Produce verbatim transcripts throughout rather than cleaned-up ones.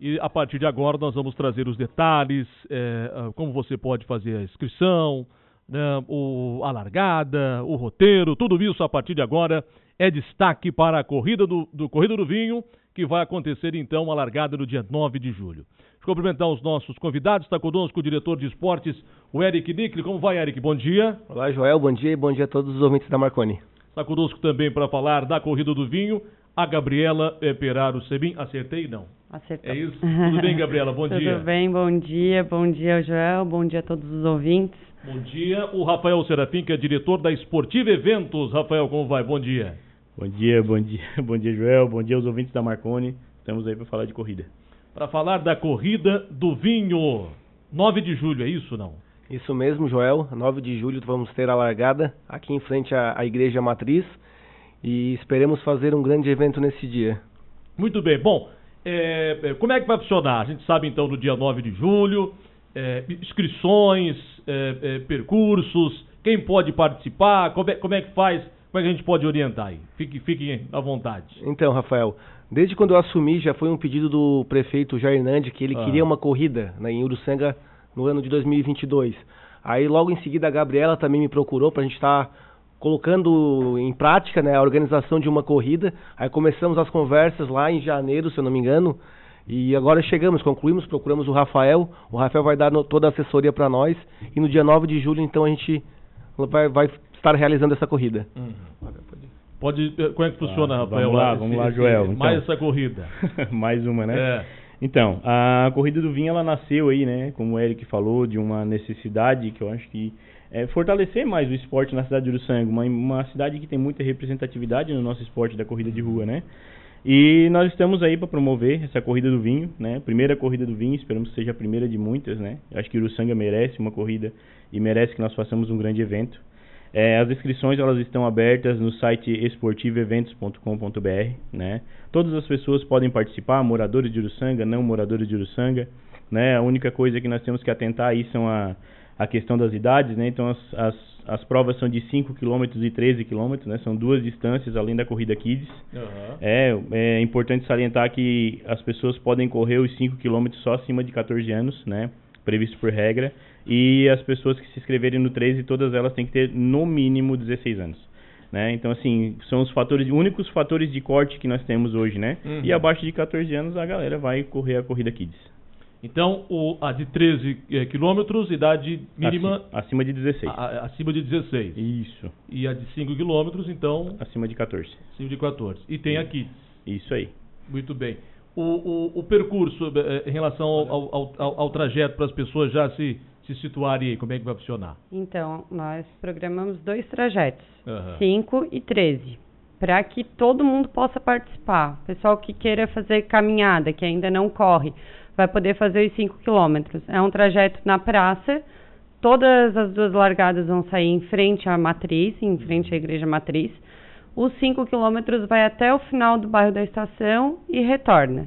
E a partir de agora nós vamos trazer os detalhes, é, como você pode fazer a inscrição, né, o, a largada, o roteiro, tudo isso a partir de agora é destaque para a corrida do, do Corrida do Vinho, que vai acontecer então a largada no dia nove de julho. Deixa eu cumprimentar os nossos convidados, está conosco o diretor de esportes, o Eric Nicli. Como vai, Eric? Bom dia. Olá, Joel, bom dia e bom dia a todos os ouvintes da Marconi. Está conosco também para falar da Corrida do Vinho, a Gabriela Peraro Sebim. Acertei, não? Acertou. É isso? Tudo bem, Gabriela? Bom Tudo dia. Tudo bem, bom dia. Bom dia, Joel. Bom dia a todos os ouvintes. Bom dia. O Rafael Serafim, que é diretor da Esportiva Eventos. Rafael, como vai? Bom dia. Bom dia, bom dia. Bom dia, Joel. Bom dia aos ouvintes da Marconi. Estamos aí para falar de corrida. Para falar da Corrida do Vinho. nove de julho, é isso, não? Isso mesmo, Joel. nove de julho vamos ter a largada aqui em frente à, à Igreja Matriz. E esperemos fazer um grande evento nesse dia. Muito bem. Bom, é, como é que vai funcionar? A gente sabe então no dia nove de julho, é, inscrições, é, é, percursos, quem pode participar, como é, como é que faz, como é que a gente pode orientar aí? Fique, fiquem à vontade. Então, Rafael, desde quando eu assumi já foi um pedido do prefeito Jair Nandi que ele ah. queria uma corrida, né, em Uruçanga no ano de dois mil e vinte e dois. Aí logo em seguida a Gabriela também me procurou para a gente estar... Tá colocando em prática, né, a organização de uma corrida. Aí começamos as conversas lá em janeiro, se eu não me engano, e agora chegamos, concluímos, procuramos o Rafael, o Rafael vai dar no, toda a assessoria para nós, e no dia nove de julho, então, a gente vai, vai estar realizando essa corrida. Uhum. Pode, como é que funciona, ah, Rafael? Vamos lá, esse, vamos lá, Joel. Esse, mais então, essa corrida. Mais uma, né? É. Então, a Corrida do Vinho, ela nasceu aí, né, como o Eric falou, de uma necessidade que eu acho que é fortalecer mais o esporte na cidade de Uruçanga, uma, uma cidade que tem muita representatividade no nosso esporte da corrida de rua, né? E nós estamos aí para promover essa Corrida do Vinho, né? Primeira Corrida do Vinho, esperamos que seja a primeira de muitas, né? Eu acho que Uruçanga merece uma corrida e merece que nós façamos um grande evento. É, as inscrições elas estão abertas no site esportivo eventos ponto com ponto b r, né? Todas as pessoas podem participar, moradores de Uruçanga, não moradores de Uruçanga, né? A única coisa que nós temos que atentar aí são a, a questão das idades, né? Então as, as, as provas são de cinco quilômetros e treze quilômetros, né? São duas distâncias além da corrida Kids. Uhum. É, é importante salientar que as pessoas podem correr os cinco quilômetros só acima de quatorze anos, né? Previsto por regra, e as pessoas que se inscreverem no treze, todas elas têm que ter no mínimo dezesseis anos, né? Então assim, são os fatores, únicos fatores de corte que nós temos hoje, né? Uhum. E abaixo de quatorze anos a galera vai correr a corrida Kids. Então, o, a de treze é, quilômetros, idade mínima... Acima, acima de dezesseis. A, acima de dezesseis. Isso. E a de cinco quilômetros, então... Acima de quatorze. Acima de quatorze. E tem a Kids. Isso aí. Muito bem. O, o, o percurso em relação ao, ao, ao, ao trajeto para as pessoas já se, se situarem aí, como é que vai funcionar? Então, nós programamos dois trajetos, uhum. cinco e treze, para que todo mundo possa participar. Pessoal que queira fazer caminhada, que ainda não corre, vai poder fazer os cinco quilômetros. É um trajeto na praça, todas as duas largadas vão sair em frente à matriz, em frente à igreja matriz. Os cinco quilômetros vai até o final do bairro da Estação e retorna.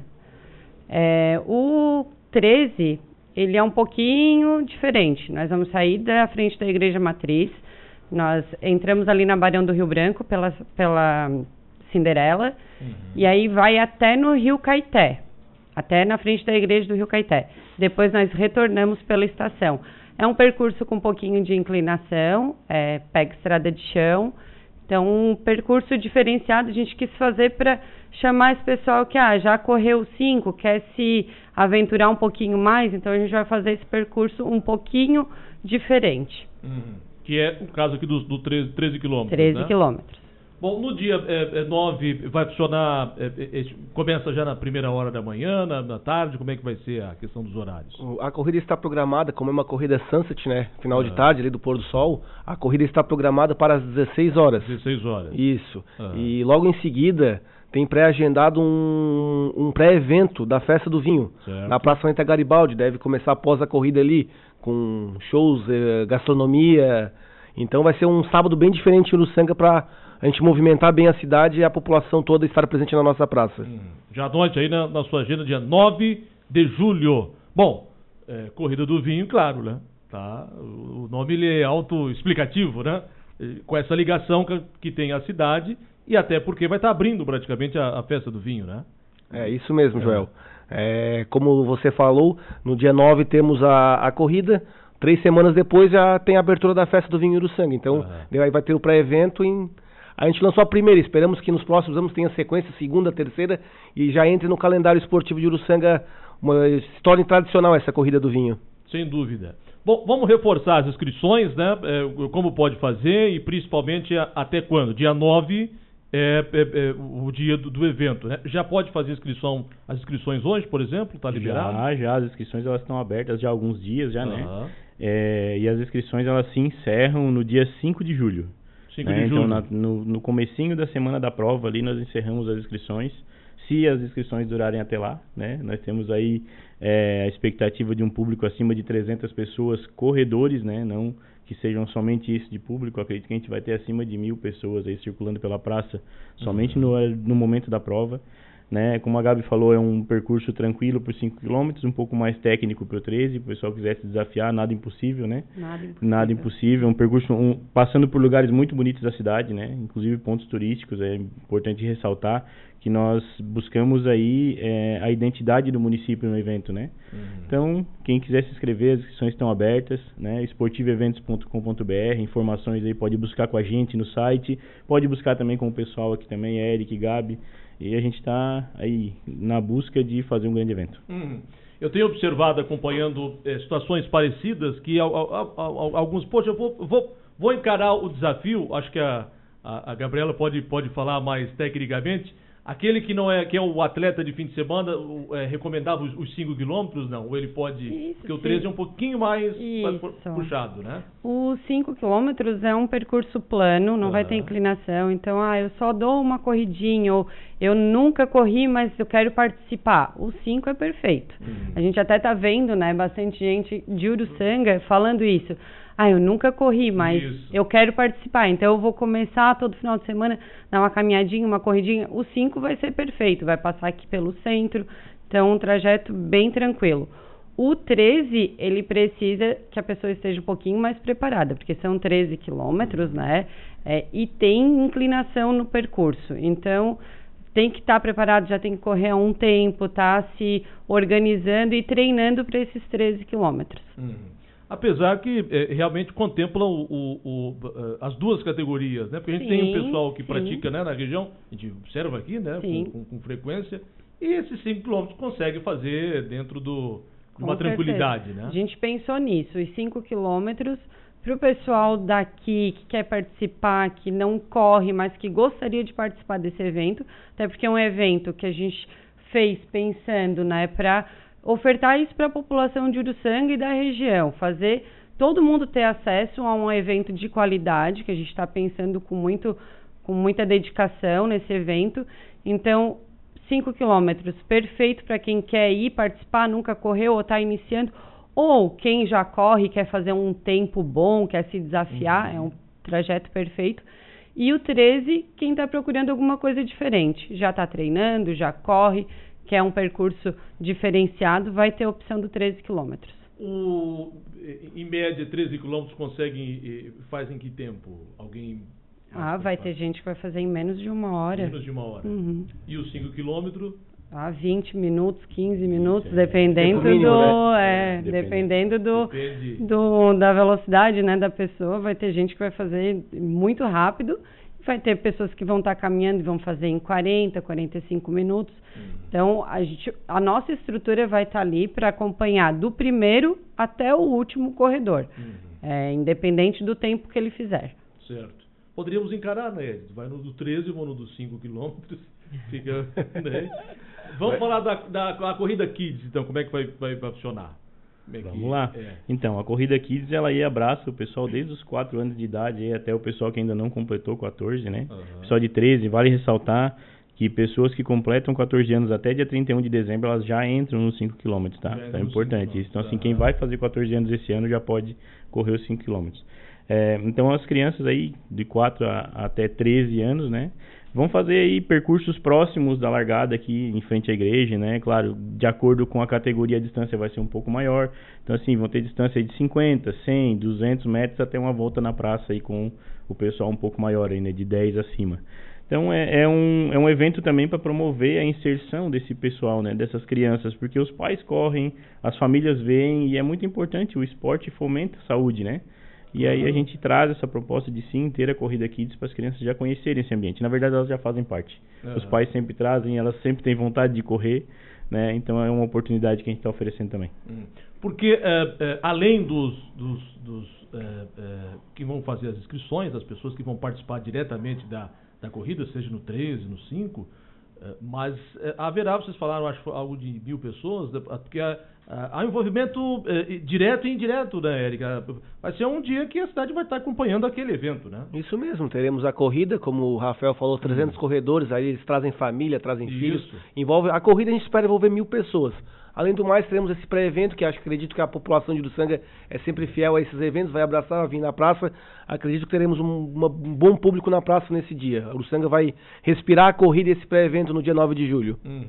É, o treze, ele é um pouquinho diferente. Nós vamos sair da frente da Igreja Matriz. Nós entramos ali na Barão do Rio Branco pela, pela Cinderela. Uhum. E aí vai até no Rio Caeté. Até na frente da Igreja do Rio Caeté. Depois nós retornamos pela estação. É um percurso com um pouquinho de inclinação. É, pega estrada de chão. Então, um percurso diferenciado a gente quis fazer para chamar esse pessoal que ah, já correu cinco, quer se aventurar um pouquinho mais, então a gente vai fazer esse percurso um pouquinho diferente. Uhum. Que é o caso aqui do, do treze, treze quilômetros, treze né? quilômetros. Bom, no dia é, é, nove vai funcionar, é, é, começa já na primeira hora da manhã, na, na tarde, como é que vai ser a questão dos horários? A corrida está programada, como é uma corrida sunset, né, final ah. de tarde, ali do pôr do sol, a corrida está programada para as dezesseis horas. dezesseis horas. Isso, ah. e logo em seguida tem pré-agendado um, um pré-evento da Festa do Vinho, certo. Na Praça Santa Garibaldi, deve começar após a corrida ali, com shows, eh, gastronomia, então vai ser um sábado bem diferente no Uruçanga para a gente movimentar bem a cidade e a população toda estar presente na nossa praça. Hum, já anote aí na, na sua agenda, dia nove de julho. Bom, é, Corrida do Vinho, claro, né? Tá? O nome ele é autoexplicativo, né? Com essa ligação que, que tem a cidade e até porque vai estar abrindo praticamente a, a Festa do Vinho, né? É, isso mesmo, Joel. É, como você falou, no dia nove temos a, a corrida, três semanas depois já tem a abertura da festa do Vinho Uruçanga. Então, uhum. aí vai ter o pré-evento em... A gente lançou a primeira, esperamos que nos próximos anos tenha sequência, segunda, terceira, e já entre no calendário esportivo de Uruçanga, uma história tradicional essa corrida do vinho. Sem dúvida. Bom, vamos reforçar as inscrições, né? É, como pode fazer e principalmente a, até quando? Dia nove é, é, é o dia do, do evento, né? Já pode fazer inscrição, as inscrições hoje, por exemplo? Está liberado? Já, já. As inscrições elas estão abertas já há alguns dias, já, uhum. né? É, e as inscrições elas se encerram no dia cinco de julho. cinco né? de julho. Então, na, no, no comecinho da semana da prova ali, nós encerramos as inscrições. Se as inscrições durarem até lá, né? Nós temos aí é, a expectativa de um público acima de trezentas pessoas, corredores, né? Não que sejam somente isso de público. Acredito que a gente vai ter acima de mil pessoas aí circulando pela praça, somente uhum. no, no momento da prova. Né? Como a Gabi falou, é um percurso tranquilo por cinco quilômetros, um pouco mais técnico para o treze, se o pessoal quiser se desafiar, nada impossível, né? Nada impossível. Nada impossível, um percurso um, passando por lugares muito bonitos da cidade, né? Inclusive pontos turísticos, é importante ressaltar que nós buscamos aí é, a identidade do município no evento, né? Uhum. Então, quem quiser se inscrever, as inscrições estão abertas, né? esportivo eventos ponto com ponto b r, informações aí pode buscar com a gente no site, pode buscar também com o pessoal aqui também, Eric, Gabi, e a gente está aí na busca de fazer um grande evento. Uhum. Eu tenho observado, acompanhando é, situações parecidas, que a, a, a, a, alguns, poxa, eu vou, vou, vou encarar o desafio, acho que a, a, a Gabriela pode, pode falar mais tecnicamente. Aquele que não é, que é o atleta de fim de semana, o, é, recomendava os cinco quilômetros, não? Ou ele pode... Isso, porque o treze é um pouquinho mais Isso. puxado, né? Os cinco quilômetros é um percurso plano, não uhum. vai ter inclinação. Então, ah, eu só dou uma corridinha, ou eu nunca corri, mas eu quero participar. O cinco é perfeito. Uhum. A gente até está vendo, né, bastante gente de Uruçanga falando isso. Ah, eu nunca corri, mas Isso. eu quero participar. Então, eu vou começar todo final de semana, dar uma caminhadinha, uma corridinha. O cinco vai ser perfeito, vai passar aqui pelo centro. Então, um trajeto bem tranquilo. O treze, ele precisa que a pessoa esteja um pouquinho mais preparada, porque são treze quilômetros, né? É, e tem inclinação no percurso. Então, tem que estar preparado, já tem que correr há um tempo, tá se organizando e treinando para esses treze quilômetros. Uhum. Apesar que é, realmente contemplam o, o, o, as duas categorias, né? Porque a gente sim, tem um pessoal que sim. pratica, né, na região, a gente observa aqui, né, com, com, com frequência, e esses cinco quilômetros consegue fazer dentro do, de uma com tranquilidade, certeza. Né? A gente pensou nisso, os cinco quilômetros para o pessoal daqui que quer participar, que não corre, mas que gostaria de participar desse evento, até porque é um evento que a gente fez pensando, né, para ofertar isso para a população de Uruçanga e da região, fazer todo mundo ter acesso a um evento de qualidade, que a gente está pensando com, muito, com muita dedicação nesse evento. Então, cinco quilômetros, perfeito para quem quer ir participar, nunca correu ou está iniciando, ou quem já corre quer fazer um tempo bom, quer se desafiar, uhum. é um trajeto perfeito. E o treze, quem está procurando alguma coisa diferente, já está treinando, já corre, que é um percurso diferenciado, vai ter a opção do treze quilômetros. O, em média, treze quilômetros conseguem, faz em que tempo? Alguém... Ah, vai ter gente que vai fazer em menos de uma hora. Menos de uma hora. Uhum. E os cinco quilômetros? Ah, vinte minutos, quinze minutos, é. dependendo é mínimo, do... Né? É, Depende. dependendo do, Depende. do, da velocidade, né, da pessoa. Vai ter gente que vai fazer muito rápido. Vai ter pessoas que vão estar caminhando e vão fazer em quarenta, quarenta e cinco minutos. Uhum. Então, a, gente, a nossa estrutura vai estar ali para acompanhar do primeiro até o último corredor, uhum. é, independente do tempo que ele fizer. Certo. Poderíamos encarar, né? Vai no do treze, vou no dos cinco quilômetros. Fica, né? Vamos vai. falar da, da, da corrida Kids, então, como é que vai, vai, vai funcionar? É Vamos que, lá. É. Então, a corrida Kids, ela aí abraça o pessoal desde os quatro anos de idade aí, até o pessoal que ainda não completou quatorze, né? Uhum. Pessoal de treze, vale ressaltar que pessoas que completam quatorze anos até dia trinta e um de dezembro, elas já entram nos cinco quilômetros, tá? Então é importante isso. Então, assim, quem vai fazer quatorze anos esse ano já pode correr os cinco quilômetros. É, então, as crianças aí de quatro a, até treze anos, né? Vão fazer aí percursos próximos da largada aqui em frente à igreja, né? Claro, de acordo com a categoria, a distância vai ser um pouco maior. Então, assim, vão ter distância de cinquenta, cem, duzentos metros até uma volta na praça aí com o pessoal um pouco maior aí, né? De dez acima. Então é, é, um, é um evento também para promover a inserção desse pessoal, né, dessas crianças, porque os pais correm, as famílias veem, e é muito importante, o esporte fomenta a saúde, né? E aí a gente traz essa proposta de sim ter a Corrida Kids para as crianças já conhecerem esse ambiente. Na verdade, elas já fazem parte. Uhum. Os pais sempre trazem, elas sempre têm vontade de correr, né? Então é uma oportunidade que a gente está oferecendo também. Uhum. Porque é, é, além dos, dos, dos é, é, que vão fazer as inscrições, as pessoas que vão participar diretamente da, da corrida, seja no treze, no cinco, é, mas é, haverá, vocês falaram, acho algo de mil pessoas, porque há, há envolvimento é, direto e indireto, né, Érica? Vai ser um dia que a cidade vai estar acompanhando aquele evento, né? Isso mesmo, teremos a corrida, como o Rafael falou, trezentos hum. corredores, aí eles trazem família, trazem Isso. filhos, envolve, a corrida a gente espera envolver mil pessoas. Além do mais, teremos esse pré-evento, que acho, acredito que a população de Uruçanga é sempre fiel a esses eventos, vai abraçar, vai vir na praça. Acredito que teremos um, uma, um bom público na praça nesse dia. A Uruçanga vai respirar a corrida e esse pré-evento no dia nove de julho. Hum.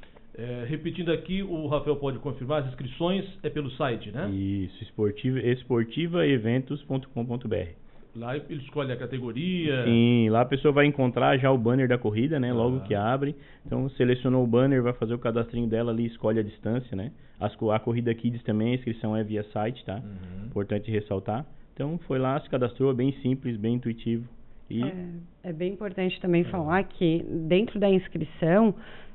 É, repetindo aqui, o Rafael pode confirmar, as inscrições é pelo site, né? Isso, esportiva, esportiva eventos ponto com ponto b r. Lá ele escolhe a categoria. Sim, lá a pessoa vai encontrar já o banner da corrida, né? Logo ah. que abre. Então, selecionou o banner, vai fazer o cadastrinho dela ali, escolhe a distância, né? As, a Corrida Kids também, a inscrição é via site, tá? Uhum. Importante ressaltar. Então, foi lá, se cadastrou, bem simples, bem intuitivo. E... É, é bem importante também uhum. falar que dentro da inscrição,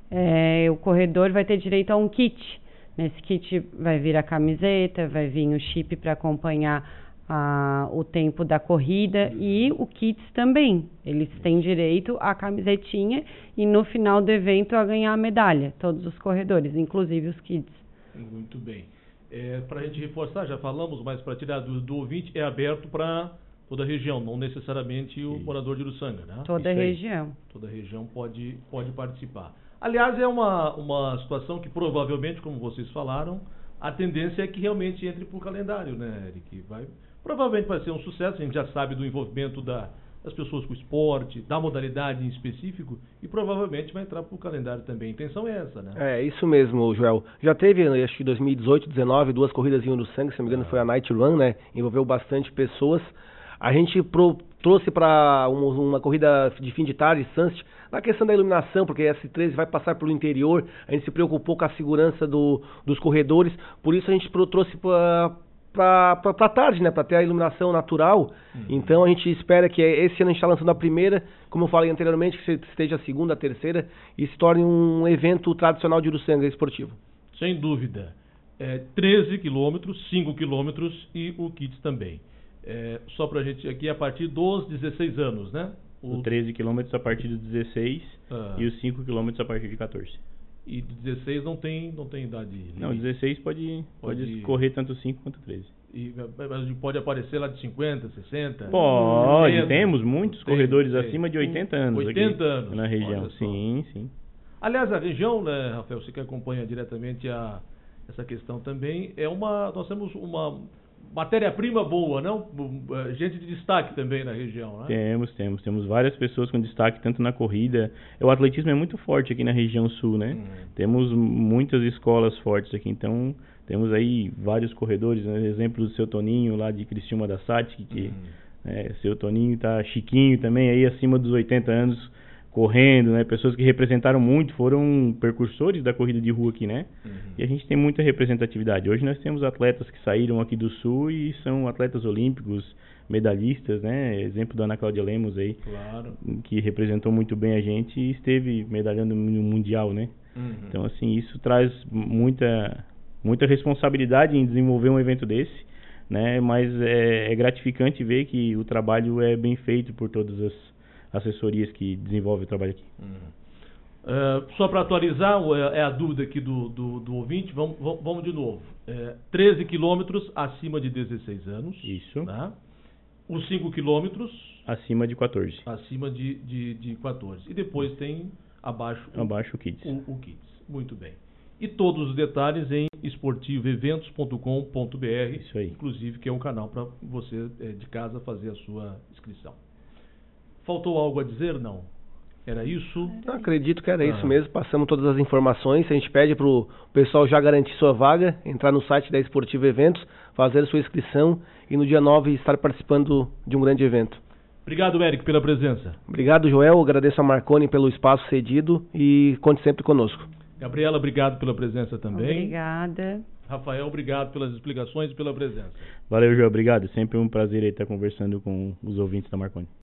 é, o corredor vai ter direito a um kit. Nesse kit vai vir a camiseta, vai vir o chip para acompanhar A, o tempo da corrida e o kits também. Eles têm direito à camisetinha e no final do evento a ganhar a medalha, todos os corredores, inclusive os kits. Muito bem. É, para a gente reforçar, já falamos, mas para tirar do, do ouvinte, é aberto para toda a região, não necessariamente o Sim. morador de Uruçanga, né? Toda a região. Toda a região pode, pode participar. Aliás, é uma, uma situação que provavelmente, como vocês falaram, a tendência é que realmente entre para o calendário, né, Eric? Vai... Provavelmente vai ser um sucesso, a gente já sabe do envolvimento da, das pessoas com o esporte, da modalidade em específico, e provavelmente vai entrar para o calendário também. A intenção é essa, né? É, isso mesmo, Joel. Já teve, acho que em dois mil e dezoito, dezenove, duas corridas em Uruçanga, se não me engano ah. foi a Night Run, né? Envolveu bastante pessoas. A gente pro, trouxe para uma, uma corrida de fim de tarde, Sunset, na questão da iluminação, porque a S treze vai passar pelo interior, a gente se preocupou com a segurança do, dos corredores, por isso a gente pro, trouxe para... para para tarde, né, para ter a iluminação natural. Uhum. Então a gente espera que esse ano a gente está lançando a primeira, como eu falei anteriormente, que esteja a segunda, a terceira e se torne um evento tradicional de Uruçanga esportivo. Sem dúvida. É, treze quilômetros, cinco quilômetros e o kits também. É, só para a gente aqui, a partir dos dezesseis anos, né? O, o treze quilômetros a partir dos dezesseis ah. e os cinco quilômetros a partir de quatorze. E dezesseis não tem, não tem idade limite. Não, dezesseis pode, pode, pode correr tanto cinco quanto treze. E, mas pode aparecer lá de cinquenta, sessenta? Pode, oitenta. Temos muitos tem, corredores tem. acima de oitenta anos oitenta aqui anos na região. Sim, sim. Aliás, a região, né, Rafael, você que acompanha diretamente a, essa questão também, é uma, nós temos uma matéria-prima boa, não? Gente de destaque também na região, né? Temos, temos. Temos várias pessoas com destaque, tanto na corrida. O atletismo é muito forte aqui na região sul, né? Hum. Temos muitas escolas fortes aqui, então temos aí vários corredores, né? Exemplo do seu Toninho, lá de Criciúma da Satic, que hum. é, seu Toninho tá chiquinho também, aí acima dos oitenta anos, correndo, né? Pessoas que representaram muito, foram percursores da corrida de rua aqui, né? Uhum. E a gente tem muita representatividade. Hoje nós temos atletas que saíram aqui do Sul e são atletas olímpicos, medalhistas, né? Exemplo da Ana Cláudia Lemos aí, claro. que representou muito bem a gente e esteve medalhando no Mundial, né? Uhum. Então, assim, isso traz muita, muita responsabilidade em desenvolver um evento desse, né? Mas é, é gratificante ver que o trabalho é bem feito por todas as assessorias que desenvolvem o trabalho aqui. Uhum. Uh, só para atualizar, é a dúvida aqui do, do, do ouvinte, vamos, vamos de novo. É, treze quilômetros acima de dezesseis anos. Isso. Tá? Os cinco quilômetros... Acima de quatorze. Acima de, de, de quatorze. E depois tem abaixo... Abaixo o Kids. O, o Kids. Muito bem. E todos os detalhes em esportivo eventos ponto com ponto b r. Isso aí. Inclusive, que é um canal para você é, de casa fazer a sua inscrição. Faltou algo a dizer? Não. Era isso? Eu acredito que era ah. isso mesmo. Passamos todas as informações. A gente pede para o pessoal já garantir sua vaga, entrar no site da Esportivo Eventos, fazer a sua inscrição e no dia nove estar participando de um grande evento. Obrigado, Eric, pela presença. Obrigado, Joel. Agradeço a Marconi pelo espaço cedido e conte sempre conosco. Gabriela, obrigado pela presença também. Obrigada. Rafael, obrigado pelas explicações e pela presença. Valeu, Joel. Obrigado. Sempre um prazer aí estar conversando com os ouvintes da Marconi.